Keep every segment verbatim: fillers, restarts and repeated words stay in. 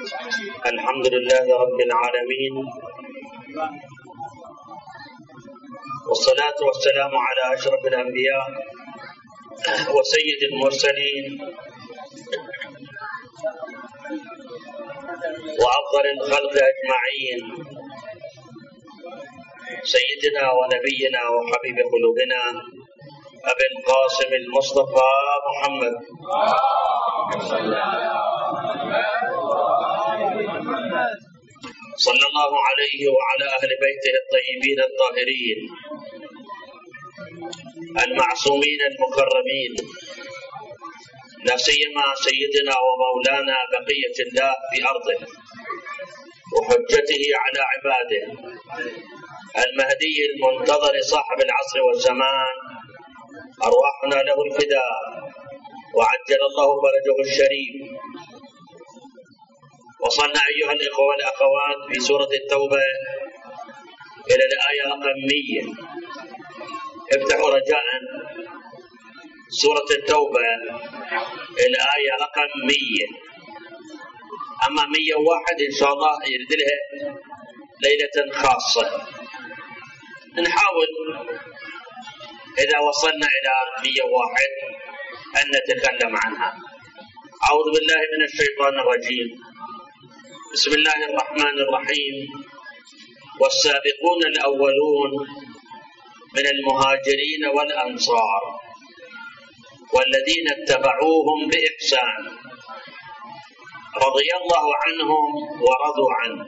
الحمد لله رب العالمين، والصلاة والسلام على أشرف الأنبياء وسيد المرسلين وأفضل الخلق أجمعين، سيدنا ونبينا وحبيب قلوبنا أبي القاسم المصطفى محمد صلى الله عليه وعلى أهل بيته الطيبين الطاهرين المعصومين المكرمين، لا سيما سيدنا ومولانا بقية الله في أرضه وحجته على عباده المهدي المنتظر صاحب العصر والزمان، أرواحنا له الفداء وعجل الله فرجه الشريف. وصلنا أيها الإخوة والأخوات في سورة التوبة إلى الآية رقم مية. افتحوا رجاء سورة التوبة الآية رقم مية، أما مية وواحد إن شاء الله يرد لها ليلة خاصة. نحاول إذا وصلنا إلى مية وواحد أن نتكلم عنها. أعوذ بالله من الشيطان الرجيم، بسم الله الرحمن الرحيم. والسابقون الأولون من المهاجرين والأنصار والذين اتبعوهم بإحسان رضي الله عنهم ورضوا عنه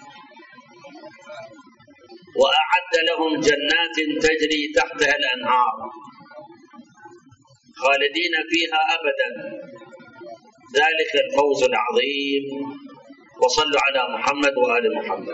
وأعد لهم جنات تجري تحتها الأنهار خالدين فيها أبدا، ذلك الفوز العظيم. وصلوا على محمد وآل محمد.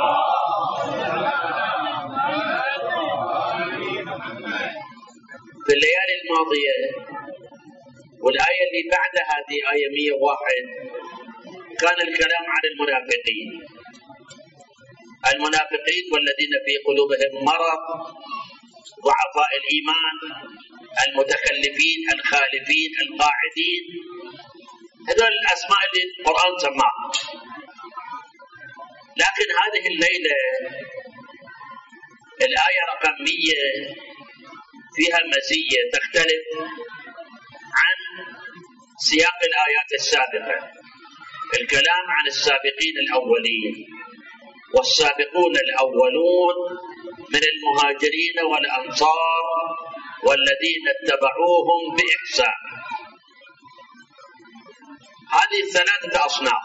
في الليالي الماضية والآية اللي بعدها هذه آية مية وواحد كان الكلام عن المنافقين المنافقين والذين في قلوبهم مرض، ضعفاء الإيمان، المتخلفين، الخالفين، القاعدين، هذول الأسماء اللي القرآن سماها. لكن هذه الليلة الآية رقم مية فيها مزية تختلف عن سياق الآيات السابقة، الكلام عن السابقين الأولين. والسابقون الأولون من المهاجرين والأنصار والذين اتبعوهم بإحسان، هذه الثلاثة أصناف: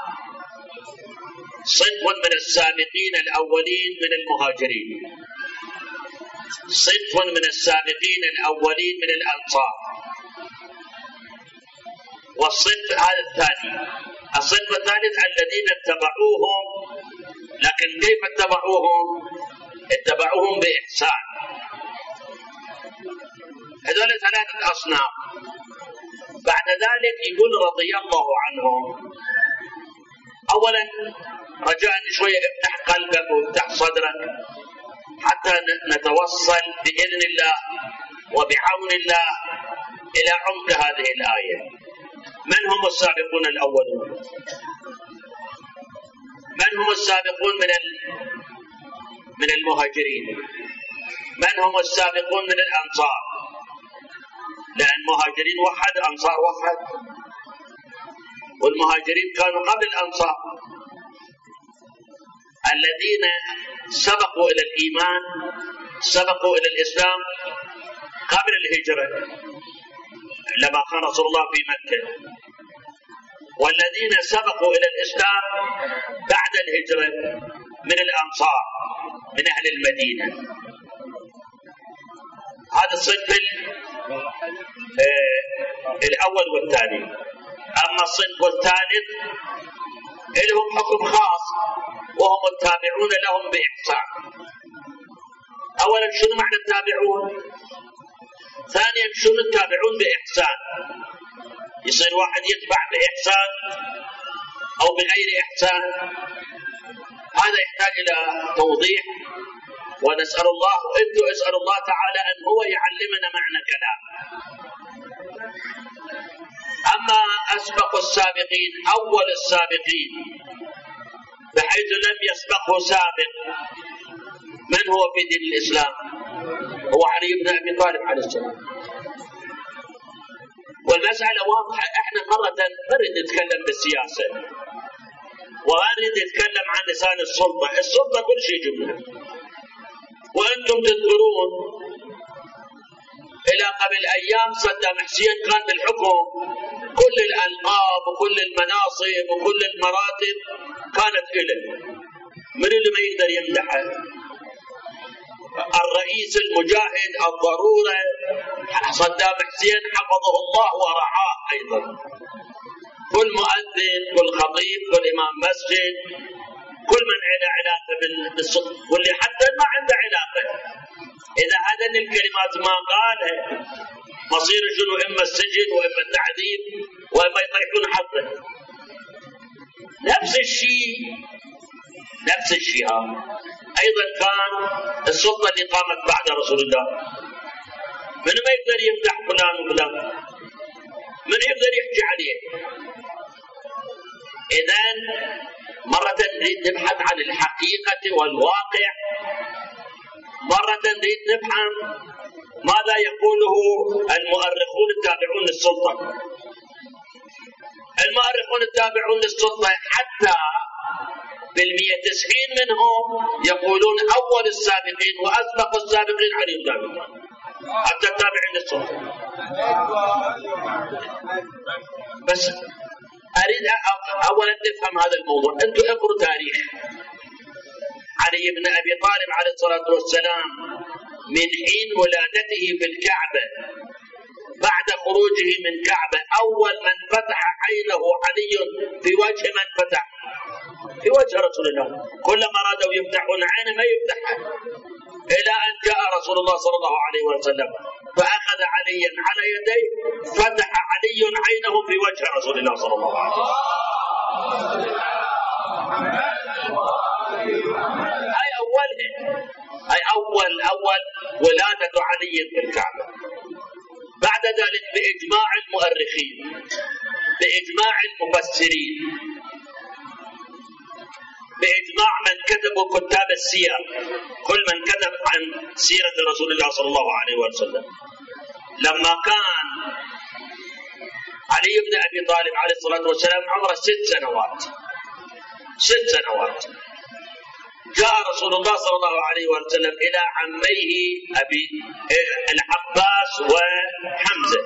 صنف من السابقين الأولين من المهاجرين، صنف من السابقين الأولين من الأنصار، والصنف هذا الثاني الصنف الثالث الذين اتبعوهم. لكن كيف اتبعوهم؟ اتبعوهم بإحسان. هذول ثلاثة أصناف. بعد ذلك يقول رضي الله عنهم. أولا رجاء شوية افتح قلبك وافتح صدرك حتى نتوصل بإذن الله وبعون الله إلى عمق هذه الآية. من هم السابقون الأولون؟ من هم السابقون من من المهاجرين؟ من هم السابقون من الأنصار؟ لأن المهاجرين وحد، أنصار وحد، والمهاجرين كانوا قبل الأنصار الذين سبقوا إلى الإيمان، سبقوا إلى الإسلام قبل الهجرة لما كان رسول الله في مكة، والذين سبقوا إلى الإسلام بعد الهجرة من الأنصار من أهل المدينة. هذا الصنف الأول والثاني. أما الصنف الثالث لهم حكم خاص وهم التابعون لهم بإحسان. أولا شنو معنى التابعون؟ ثانيا شنو التابعون بإحسان؟ يصير واحد يتبع بإحسان أو بغير إحسان، هذا يحتاج إلى توضيح، ونسأل الله وإنتوا اسألوا الله تعالى أن هو يعلمنا معنى كلام. أما أسبق السابقين أول السابقين بحيث لم يسبقه سابق، من هو في دين الإسلام؟ هو علي بن أبي طالب عليه السلام. والمسألة واضحة. احنا مرة نريد نتكلم بالسياسة ونريد نتكلم عن لسان السلطة. السلطة كل شيء جملة، وأنتم تذكرون إلى قبل أيام صدام حسين كان بالحكم، كل الألقاب وكل المناصب وكل المراتب كانت إله. من اللي ما يقدر يمدحه؟ الرئيس المجاهد الضرورة صدام حسين حفظه الله ورعاه أيضا. كل مؤذن، كل خطيب، كل إمام مسجد، كل من عنده علاقة بالسلطة، واللي حتى ما عنده علاقة إذا هذين الكلمات ما قالها مصير شنو؟ إما السجن وإما التعذيب وإما يطيحون حظه. نفس الشيء نفس الشيء أيضا كان السلطة اللي قامت بعد رسول الله. من ما يقدر يمدح فلان وفلان، من يقدر يحكي عليه. إذن مرة نريد نبحث عن الحقيقة والواقع، مرة نريد نفهم ماذا يقوله المؤرخون التابعون للسلطة. المؤرخون التابعون للسلطة حتى بالمئة وتسعين منهم يقولون أول السابقين وأسبق السابقين علي بن أبي طالب، حتى التابعين للسلطة. بس أريد أولا نفهم هذا الموضوع. أنتم اقروا تاريخ علي بن أبي طالب عليه الصلاة والسلام من حين ولادته في الكعبة، بعد خروجه من كعبة أول من فتح عينه علي في وجه من فتح؟ في وجه رسول الله. كلما أرادوا يفتحون عينه ما يفتحها، إلى أن جاء رسول الله صلى الله عليه وسلم فأخذ عليا على يديه، فتح علي عينه في وجه رسول الله صلى الله عليه وسلم. أي أوله، أي أول أول ولادة علي في الكعبة. بعد ذلك بإجماع المؤرخين، بإجماع المفسرين، بإجماع من كتبوا كتاب السير، كل من كتب عن سيرة رسول الله صلى الله عليه وسلم، لما كان علي بن أبي طالب عليه الصلاة والسلام عمره ست سنوات ست سنوات جاء رسول الله صلى الله عليه وسلم إلى عميه أبي العباس وحمزة،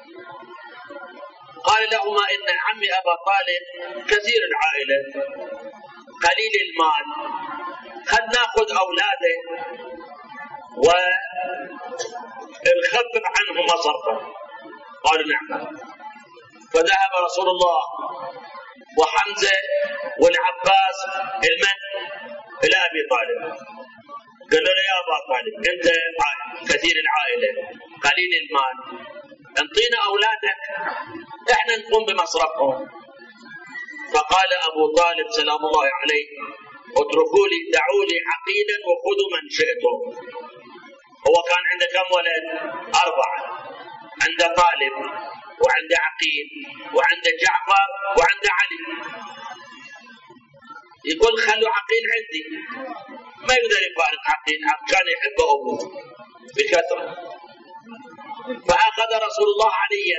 قال لهما إن عمي أبا طالب كثير العائلة قليل المال، خل ناخذ أولاده ونخفف عنهم مصرفه. قالوا نعم. فذهب رسول الله وحمزة والعباس المن إلى أبي طالب، قالوا له يا أبا طالب أنت كثير العائلة قليل المال، انطينا أولادك احنا نقوم بمصرفهم. فقال أبو طالب سلام الله عليه اتركوا لي، دعوا لي عقيلا وخذوا من شئتم. هو كان عنده كم ولد؟ أربعة، عنده طالب وعنده عقيل وعنده جعفر وعنده علي. يقول خلوا عقيل عندي، ما يقدر يفارق عقيل، كان يحب أبوه بكثرة. فأخذ رسول الله عليا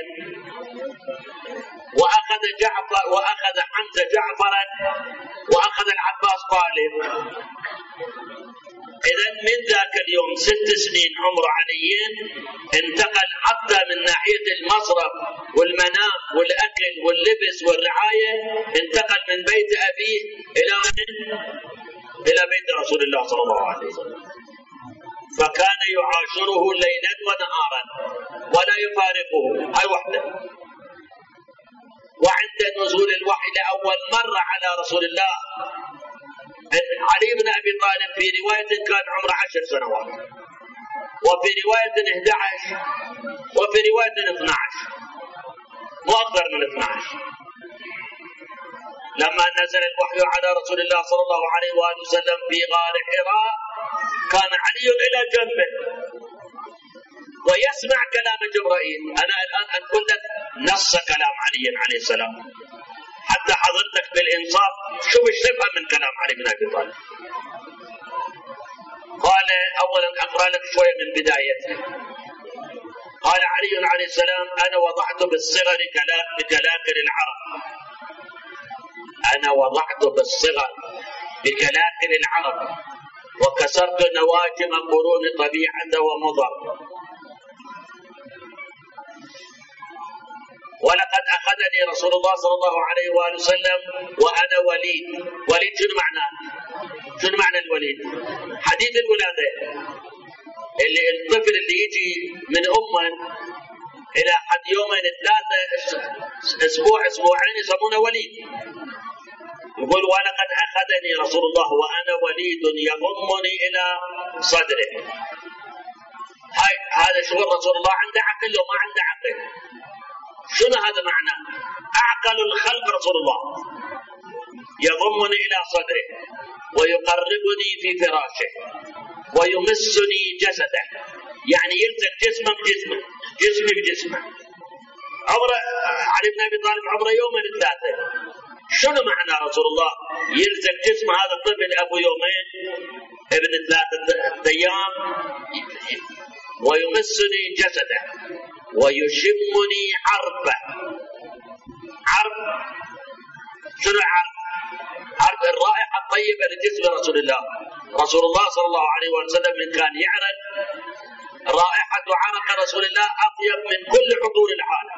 وأخذ جعفر وأخذ حمزة جعفرا وأخذ العباس طالب. إذن من ذاك اليوم ست سنين عمر عليين انتقل حتى من ناحية المصرف والمنام والأكل واللبس والرعاية، انتقل من بيت أبيه إلى إلى بيت رسول الله صلى الله عليه وسلم. فكان يعاشره ليلا ونهارا ولا يفارقه. هاي وحده. وعند نزول الوحي لأول مرة على رسول الله علي بن أبي طالب في رواية كان عمره عشر سنوات، وفي رواية إحدى عشر، وفي رواية اثنى عشر، مو أكثر من اثنى عشر. لما نزل الوحي على رسول الله صلى الله عليه وآله وسلم في غار حراء كان علي إلى جنبه، ويسمع كلام جبرائيل. أنا الآن أقول لك نص كلام علي عليه السلام حتى حضرتك بالإنصاف شو بتفهم من كلام علي بن أبي طالب. قال أولا أقرأ لك شوية من بدايته. قال علي عليه السلام: أنا وضعت بالصغر بكلاكل العرب، أنا وضعت بالصغر بكلاكل العرب وكسرت نواجم قرون طبيعة ومضر، ولقد أخذني رسول الله صلى الله عليه وآله وسلم وأنا وليد. وليد شنو معناه؟ شنو معنى الوليد؟ حديث الولادة، اللي الطفل اللي يجي من أمه إلى حد يومين ثلاثة أسبوع أسبوعين يسمونه وليد. يقول: ولقد أخذني رسول الله وأنا وليد يضمني إلى صدره. هاي هذا شغل رسول الله، عنده عقل وما عنده عقل. شنو هذا معناه؟ أعقل الخلق رسول الله، يضمني إلى صدره ويقربني في فراشه ويمسني جسده، يعني يلزق جسمه بجسمه، جسمي بجسمه. عمره علي بن أبي طالب عمره يومين ثلاثة. شنو معنى رسول الله يلزق جسم هذا الطفل أبو يومين ابن ثلاثة أيام ويمسني جسده ويشمني عربه. عرب شنو عرب؟ عرب الرائحة الطيبة لجسم رسول الله. رسول الله صلى الله عليه وسلم من كان يعرف رائحة عرق رسول الله أطيب من كل عطور العالم.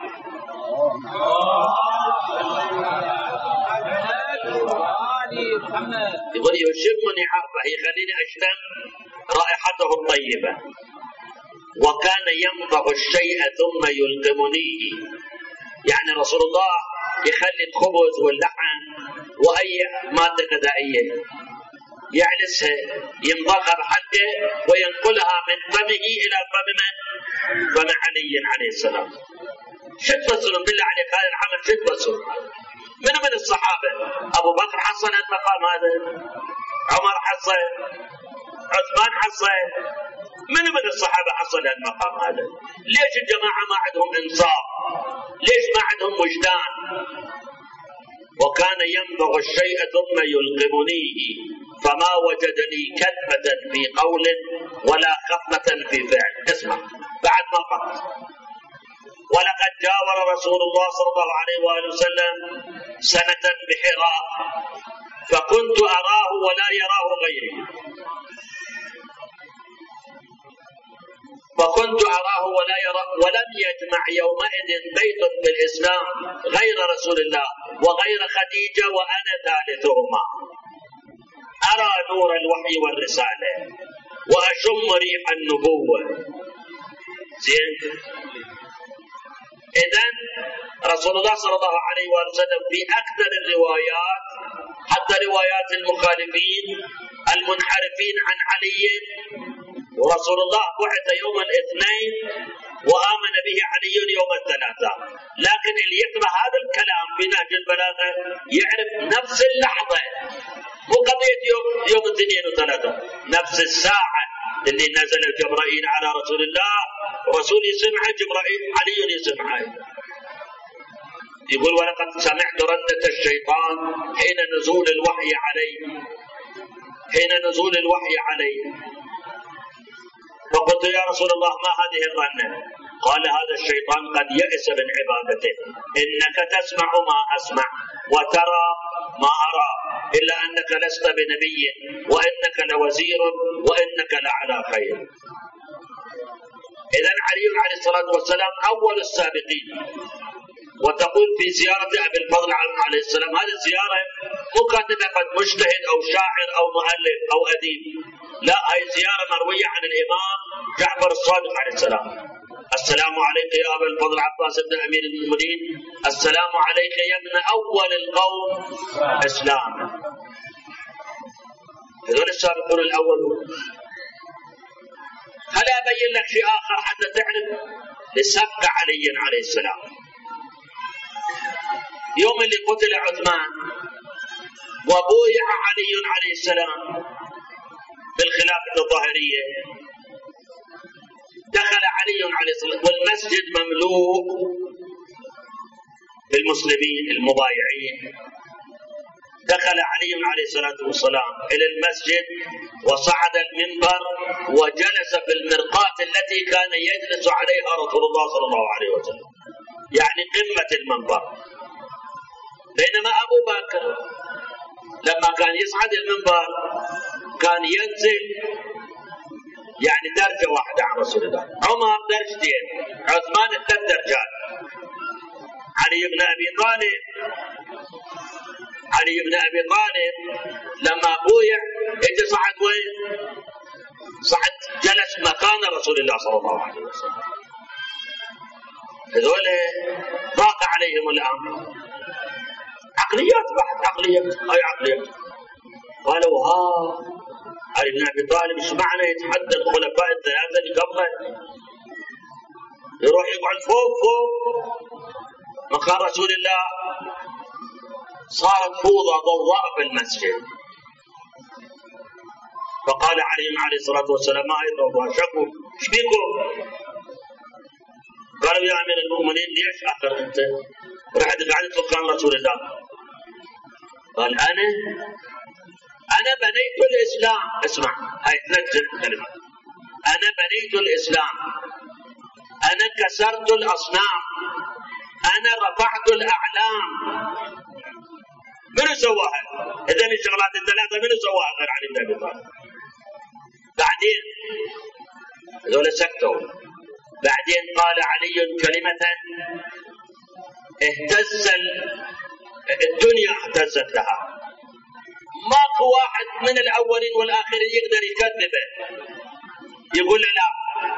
يقول يشمني عربه، يخليني أشتم رائحته الطيبة. وكان يمضغ الشيء ثم يلقمنيه، يعني رسول الله يخلي الخبز واللحم وأي مادة غذائية يعلسها يمضغها بحلقه وينقلها من فمه إلى فم من؟ فم علي عليه السلام. شد بسرم بالله عليك هذا العمل، شد بسرم. من من الصحابة؟ أبو بكر حصل المقام هذا، عمر حصل، عثمان حصل. من من الصحابة حصل المقام هذا؟ ليش الجماعة ما عندهم إنصاف؟ ليش ما عندهم وجدان؟ وكان يمضغ الشيء ثم يلقمنيه فما وجدني كذبة في قول ولا خفة في فعل. اسمع بعد ما قط. ولقد جاور رسول الله صلى الله عليه وآله وسلم سنة بحراء فكنت أراه ولا يراه غيري، فكنت أراه ولا يراه، ولم يجمع يومئذ بيت في الإسلام غير رسول الله وغير خديجة وأنا ثالثهما. أرى نور الوحي والرسالة وأشم ريح النبوة. زين. إذن رسول الله صلى الله عليه وسلم في أكثر الروايات، حتى روايات المخالفين المنحرفين عن علي، ورسول الله بعث يوم الاثنين وآمن به علي يوم الثلاثاء. لكن اللي يقرأ هذا الكلام في نهج البلاغة يعرف نفس اللحظة، مو قضية يوم يوم الاثنين وثلاثة، نفس الساعة اللي نزل جبرائيل على رسول الله، رسول يسمعه جبرائيل علي يسمعه. يقول: ولقد سمعت ردة الشيطان حين نزول الوحي علي، حين نزول الوحي علي فقلت: يا رسول الله ما هذه الرنة؟ قال: هذا الشيطان قد يئس من عبادته، إنك تسمع ما أسمع وترى ما أرى، إلا أنك لست بنبي وإنك لوزير وإنك لعلى خير. إذن علي عليه الصلاة والسلام أول السابقين. وتقول في زيارة أبي الفضل عليه السلام، هذه الزيارة مو كاتبها قد مجتهد أو شاعر أو مؤلف أو أديب، لا، هي زيارة مروية عن الإمام جعفر الصادق عليه السلام. السلام عليك يا أبا الفضل عباس بن أمير المؤمنين، السلام عليك يا ابن أول القوم إسلاما. هذول السابقون الأولون. هل أبين لك شيء آخر حتى تعرف لسبق علي عليه السلام؟ يوم اللي قتل عثمان وبويع علي عليه السلام بالخلافة الظاهرية، دخل علي عليه الصلاة والسلام والمسجد مملوء بالمسلمين المبايعين. دخل علي عليه الصلاة والسلام إلى المسجد وصعد المنبر وجلس في المرقاة التي كان يجلس عليها رسول الله صلى الله عليه وسلم، يعني قمة المنبر. بينما أبو بكر لما كان يصعد المنبر كان ينزل يعني درجة واحدة عن رسول الله، عمر درجتين، عثمان ثلاث درجات. علي بن أبي طالب علي بن أبي طالب لما بويع اجى صعد وين؟ صعد جلس مكان رسول الله صلى الله عليه وسلم. هذول ضاق عليهم الأمر، عقليات بحت، عقليات أي عقليات. قالوا ها علي بن أبي طالب ايش معنى يتحدى الخلفاء الثلاثة اللي قبله؟ يروح يقعد فوق فوق مكان رسول الله. صارت فوضى ضوضاء في المسجد. فقال علي عليه الصلاة والسلام ما هي ضوضاء؟ شكوا ايش بيكم؟ قالوا يا أمير المؤمنين ليش آخر أنت رحت قاعد مكان رسول الله؟ قال أنا أنا بنيت الإسلام. اسمع هاي تنزل كلمة، أنا بنيت الإسلام، أنا كسرت الأصنام، أنا رفعت الأعلام. منو سواها؟ إذا من شغلات الثلاثة منو سواها غير علي بن أبي طالب؟ بعدين هذول سكتوا. بعدين قال علي كلمة اهتز الدنيا اهتزت لها، ماكو واحد من الأولين والآخرين يقدر يكذبه يقول لا،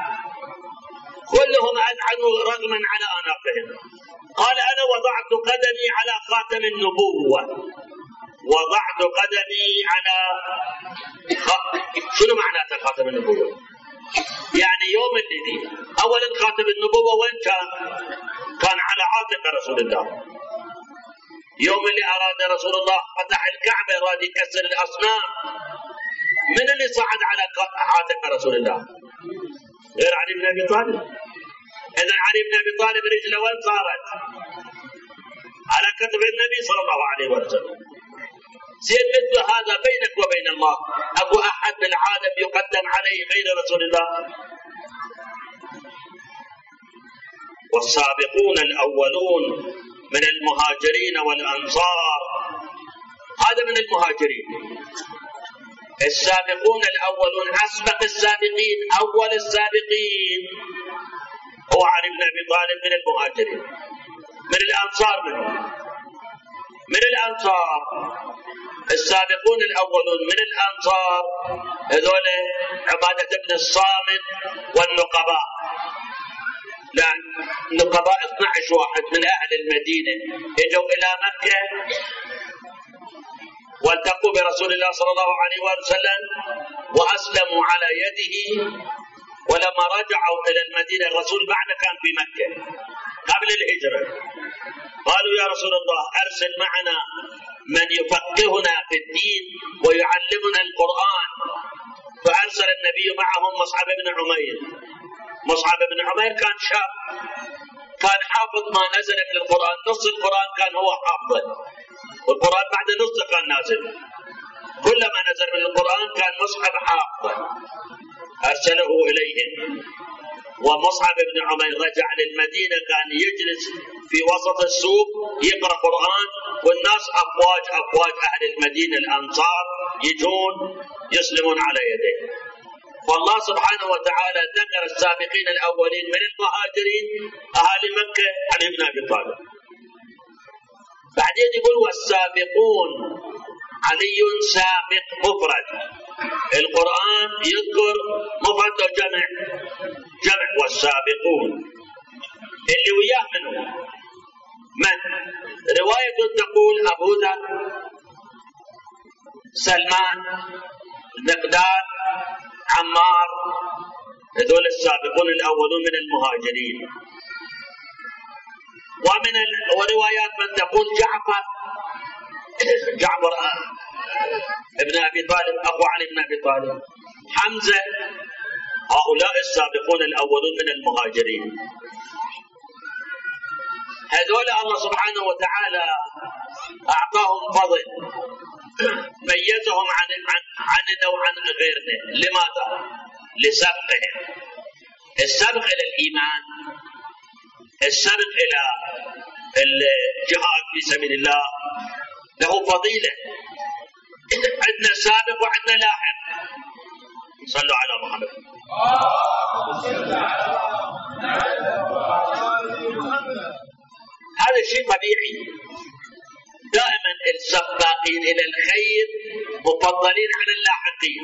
كلهم أذعنوا رغما على أناقهم. قال أنا وضعت قدمي على خاتم النبوة، وضعت قدمي على خ... شنو معناته خاتم النبوة؟ يعني يوم الذي أولا خاتم النبوة وين كان؟ كان على عاتق رسول الله. يوم اللي أراد رسول الله فتح الكعبة أراد يكسر الأصنام، من اللي صعد على عاتق رسول الله؟ غير علي بن أبي طالب. إذا علي بن أبي طالب رجله وين صارت؟ على كتف النبي صلى الله عليه وسلم. سير مثل هذا بينك وبين الله، أكو أحد بالعالم يقدم عليه غير رسول الله؟ والسابقون الأولون من المهاجرين والأنصار، هذا من المهاجرين. السابقون الأولون أسبق السابقين، أول السابقين هو علي بن أبي طالب من المهاجرين. من الأنصار منه من الأنصار السابقون الأولون من الأنصار هذول عبادة بن الصامت والنقباء. لا النقباء اثني عشر واحد من أهل المدينة اجوا إلى مكة والتقوا برسول الله صلى الله عليه وسلم وأسلموا على يده. ولما رجعوا إلى المدينة الرسول بعد كان في مكة قبل الهجرة، قالوا يا رسول الله أرسل معنا من يفقهنا في الدين ويعلمنا القرآن. فأرسل النبي معهم مصعب بن عمير. مصعب بن عمير كان شاب، كان حافظ ما نزل من القرآن، نص القرآن كان هو حافظ، والقرآن بعد نص كان نازل. كلما نزل من القرآن كان مصعب حافظ، أرسله إليهم. ومصعب بن عمير رجع للمدينة كان يجلس في وسط السوق يقرأ قرآن، والناس أفواج أفواج أهل المدينة الأنصار يجون يسلمون على يديه. والله سبحانه وتعالى ذكر السابقين الأولين من المهاجرين أهل مكة علي بن أبي طالب. بعدين يقول والسابقون، علي سابق مفرد، القرآن يذكر مفرد وجمع، جمع والسابقون اللي وياه منهم من؟ رواية تقول أبو ذر، سلمان، المقداد، عمار، هذول السابقون الأولون من المهاجرين. ومن وروايات من تقول جعفر جعفر ابن أبي طالب أبو علي بن أبي طالب، حمزة هؤلاء السابقون الأولون من المهاجرين، هذول الله سبحانه وتعالى أعطاهم فضل ميزهم عن عن عننا وعن غيرنا. لماذا؟ لسبقهم، السبق إلى الإيمان، السبق إلى الجهاد في سبيل الله له فضيلة. عندنا سابق وعندنا لاحق. صلوا على محمد. هذا شيء طبيعي، دائما السباقين إلى الخير مفضلين على اللاحقين،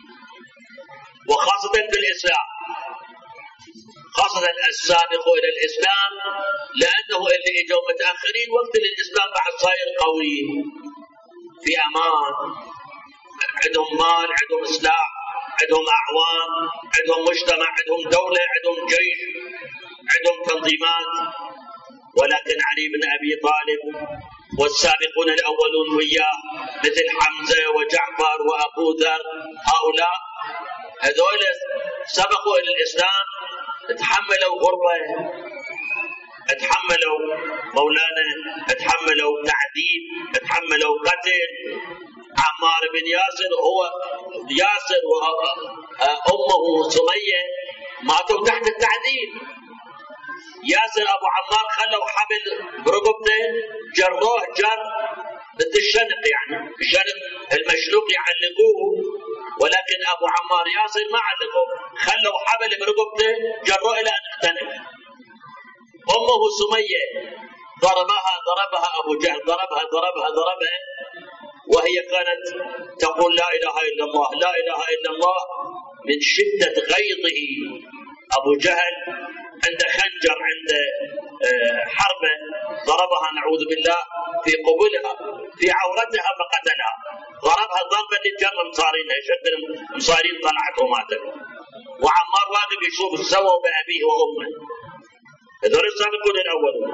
وخاصة في الإسلام، خاصة السابق إلى الإسلام، لأنه اللي إجوا متأخرين وقت الإسلام بعد صاير قوي في أمان، عندهم مال، عندهم سلاح، عندهم أعوان، عندهم مجتمع، عندهم دولة، عندهم جيش، عندهم تنظيمات. ولكن علي بن أبي طالب والسابقون الأولون وياه مثل حمزة وجعفر وأبو ذر، هؤلاء هذول سبقوا إلى الإسلام، تحملوا غربة، تحملوا مولانا، تحملوا تعذيب، تحملوا قتل. عمار بن ياسر هو ياسر وأمه سمية ماتوا تحت التعذيب. ياسر أبو عمار خلوا حبل برقبته، جروه جر مثل الشنق، يعني الشنق المشلوق يعلقوه، ولكن أبو عمار ياسر ما علقوه، خلوا حبل برقبته جروه إلى أن اختنق. أمه سمية ضربها ضربها أبو جهل، ضربها ضربها ضربها وهي كانت تقول لا إله إلا الله لا إله إلا الله. من شدة غيظه أبو جهل عند خنجر، عند حربة، ضربها نعوذ بالله في قبلها في عورتها فقتلها، ضربها ضربة للجر مصارينها، شد المصارين طلعت وماتت. وعمار واقف يشوف سووا بأبيه وأمه. هذول السابقون الأولون.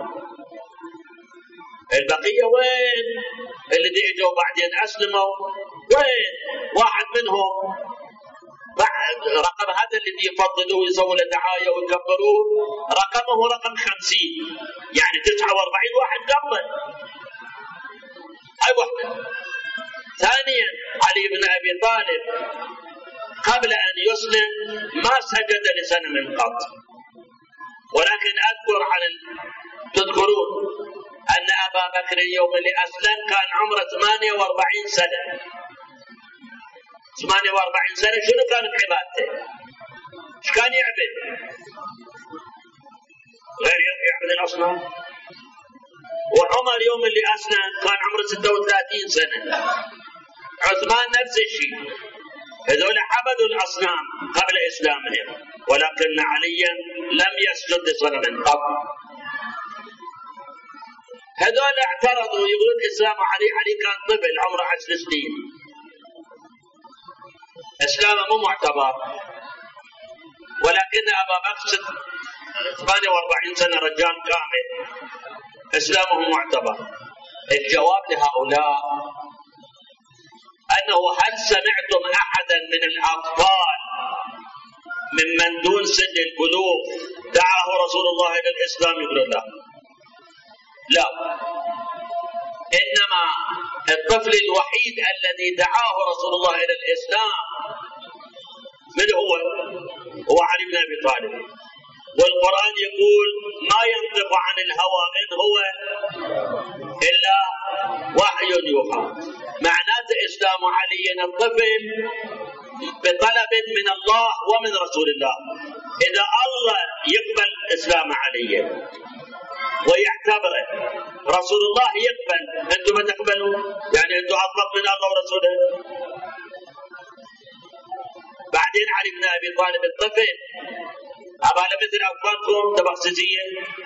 البقية وين؟ اللي اجوا بعدين أسلموا وين؟ واحد منهم بعد رقم هذا الذي يفضلوه يسووا له دعاية ويكبروه، رقمه رقم خمسين، يعني تسعة وأربعين واحد قبله. هاي واحدة. ثانيا علي بن أبي طالب قبل أن يسلم ما سجد لسنة قط، ولكن أذكر عن ال... تذكرون أن أبا بكر يوم اللي أسلم كان عمره ثمانية وأربعين سنة. ثمانية وأربعين سنة شنو كانت عبادته؟ ايش كان يعبد؟ غير يعبد الأصنام. وعمر يوم اللي أسلم كان عمره ستة وثلاثين سنة. عثمان نفس الشيء. هذول عبدوا الأصنام قبل إسلامهم، ولكن عليا لم يسجد لصنم قط. هذول اعترضوا يقولون إسلام علي، علي كان طفل عمره عشر سنين، إسلامه مو معتبر. ولكن أبا بكر ثمانية وأربعين سنة رجال كامل، إسلامه معتبر. الجواب لهؤلاء أنه هل سمعتم أحدا من الأطفال ممن دون سن البلوغ دعاه رسول الله إلى الإسلام؟ يقول لا لا، إنما الطفل الوحيد الذي دعاه رسول الله إلى الإسلام من هو؟ هو علي بن أبي طالب. والقرآن يقول ما ينطق عن الهوى إن هو إلا وحي يوحى. معناته إسلام علي الطفل بطلب من الله ومن رسول الله. إذا الله يقبل إسلام علي ويعتبره، رسول الله يقبل، أنتم ما تقبلون، يعني أنتم أطلق من الله ورسوله. بعدين علي بن أبي طالب الطفل أبانا مثل أطفالكم تبخسسية.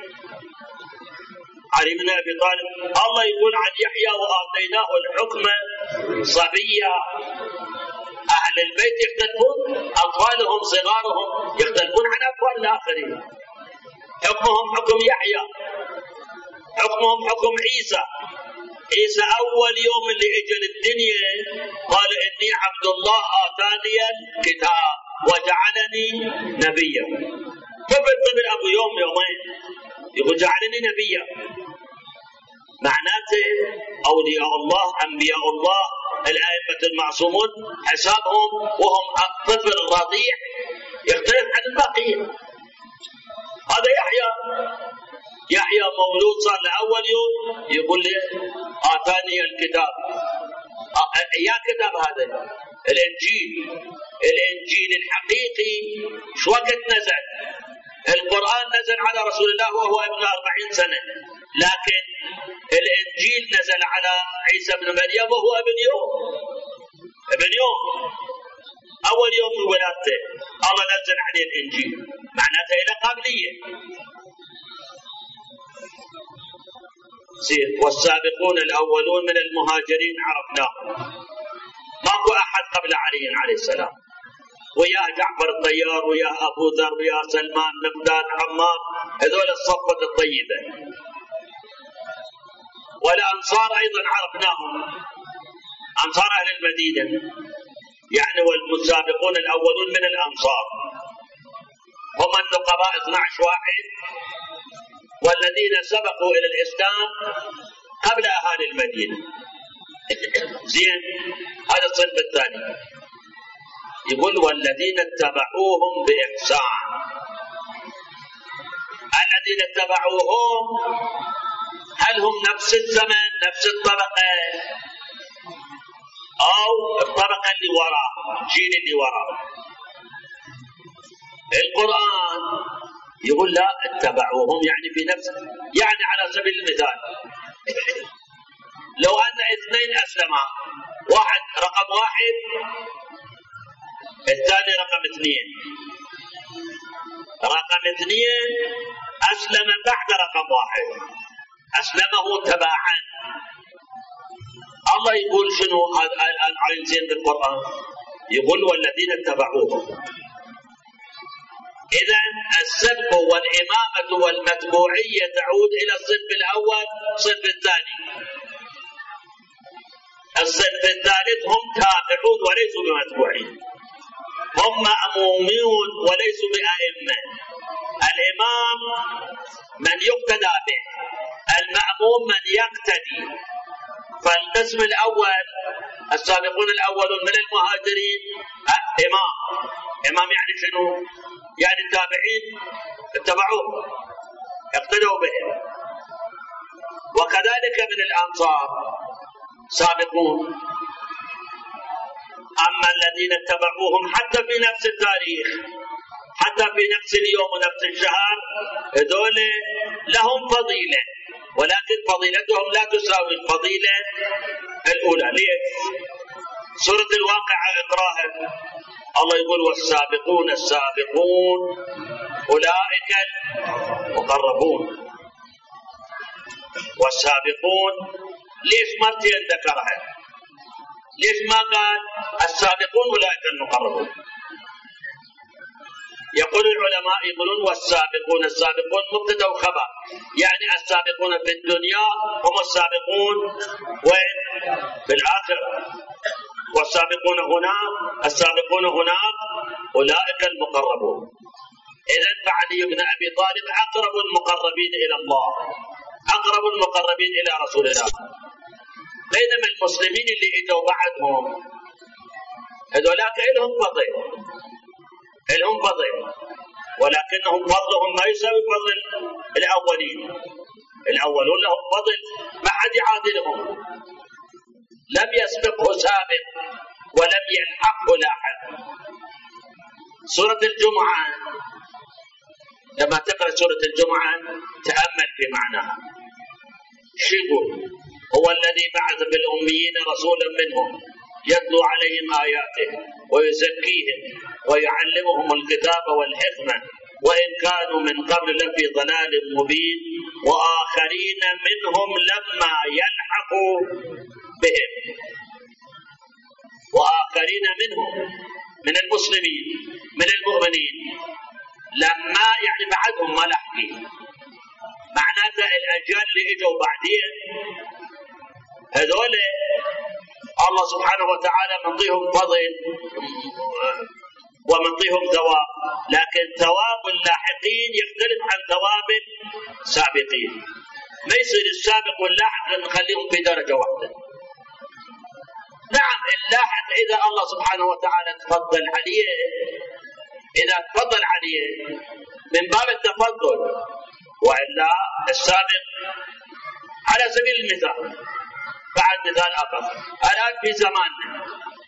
علي بن أبي طالب الله يقول عن يحيى وآتيناه الحكم صبيا. أهل البيت يختلفون، أطفالهم صغارهم يختلفون عن أطفال الآخرين. حكمهم حكم يحيى، حكمهم حكم عيسى. عيسى أول يوم اللي اجى للدنيا قال إني عبد الله آتاني الكتاب. وجعلني نبيا. قبل قبل أبو يوم يومين يقول جعلني نبيا، معناته أولياء الله أنبياء الله الأئمة المعصومون حسابهم وهم الطفل الرضيع يختلف عن الباقيين. هذا يحيى يحيى مولود صار لأول يوم يقول لي آتاني الكتاب. يا كتاب هذا الإنجيل، الإنجيل الحقيقي شو وقت نزل؟ القرآن نزل على رسول الله وهو ابن أربعين سنة، لكن الإنجيل نزل على عيسى بن مريم وهو ابن يوم ابن يوم أول يوم من ولادته الله نزل عليه الإنجيل، معناته إلى قابلية. زين. والسابقون الأولون من المهاجرين عرفناهم، ماكو أحد قبل علي عليه السلام، وياه جعفر الطيار وياه أبو ذر وياه سلمان مقداد عمار، هذول الصفة الطيبة. والأنصار أيضا عرفناهم، أنصار أهل المدينة يعني، والمسابقون الأولون من الأنصار هم النقباء اثني عشر واحد، والذين سبقوا إلى الإسلام قبل أهالي المدينة. زين. هذا الصنف الثاني. يقول والذين اتبعوهم بإحسان. الذين اتبعوهم هل هم نفس الزمن نفس الطبقة أو الطبقة اللي وراء جيل اللي وراء؟ القرآن يقول لا اتبعوهم يعني في نفس، يعني على سبيل المثال لو أن اثنين أسلما، واحد رقم واحد الثاني رقم اثنين، رقم اثنين أسلم بعد رقم واحد، أسلمه تباعا. الله يقول شنو الآن عين زين بالقرآن؟ يقول والذين اتبعوهم. إذا السبق والإمامة والمتبوعية تعود إلى الصنف الأول الصنف الثاني. الصنف الثالث هم تابعون وليسوا بمتبوعين، هم مأمومون وليسوا بأئمة. الإمام من يقتدى به، المأموم من يقتدي. فالقسم الأول السابقون الأولون من المهاجرين إمام. إمام يعني شنو؟ يعني التابعين اتبعوه اقتدوا به. وكذلك من الأنصار سابقون. أما الذين اتبعوهم حتى في نفس التاريخ، حتى في نفس اليوم ونفس الشهر، هذول لهم فضيلة، ولكن فضيلتهم لا تساوي الفضيلة الأولى. ليش؟ سورة الواقعة اقراها، الله يقول والسابقون السابقون أولئك المقربون. والسابقون ليش مرتين ذكرها؟ ليش ما قال السابقون أولئك المقربون؟ يقول العلماء يقولون والسابقون، السابقون مبتدا وخبر، يعني السابقون في الدنيا هم السابقون وين؟ في الآخرة. والسابقون هنا السابقون هناك أولئك المقربون. إذا فعلي بن أبي طالب أقرب المقربين إلى الله، أقرب المقربين إلى رسول الله. بينما المسلمين اللي اجوا بعدهم هذولاك لهم فضل، لهم فضل، ولكنهم فضلهم ما يساوي فضل الأولين. الأولون لهم فضل ما حد يعادلهم، لم يسبقه سابق ولم يلحقه لاحق. سورة الجمعة لما تقرأ سورة الجمعة تأمل في معناها. شو يقول؟ هو الذي بعث في الأميين رسولا منهم يتلو عليهم آياته ويزكيهم ويعلمهم الكتاب والحكمة وإن كانوا من قبل لفي ضلال مبين وآخرين منهم لما يلحقوا بهم. وآخرين منهم من المسلمين من المؤمنين لما يعني بعدهم ما لحقين، معناته الأجيال اللي اجوا بعدين هذول الله سبحانه وتعالى منطيهم فضل ومنطيهم ثواب، لكن ثواب اللاحقين يختلف عن ثواب السابقين. ما يصير السابق واللاحق نخليهم في درجة واحدة. نعم اللاحق إذا الله سبحانه وتعالى تفضل عليه، إذا تفضل عليه من باب التفضل، وإلا السابق على سبيل المثال. بعد مثال آخر، الآن في زماننا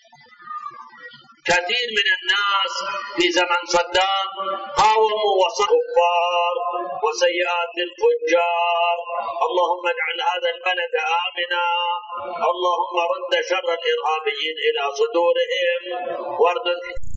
كثير من الناس في زمن صدام قاوموا وصفوا الكفار وسيئات الفجار. اللهم اجعل هذا البلد آمنا، اللهم رد شر الإرهابيين إلى صدورهم وارد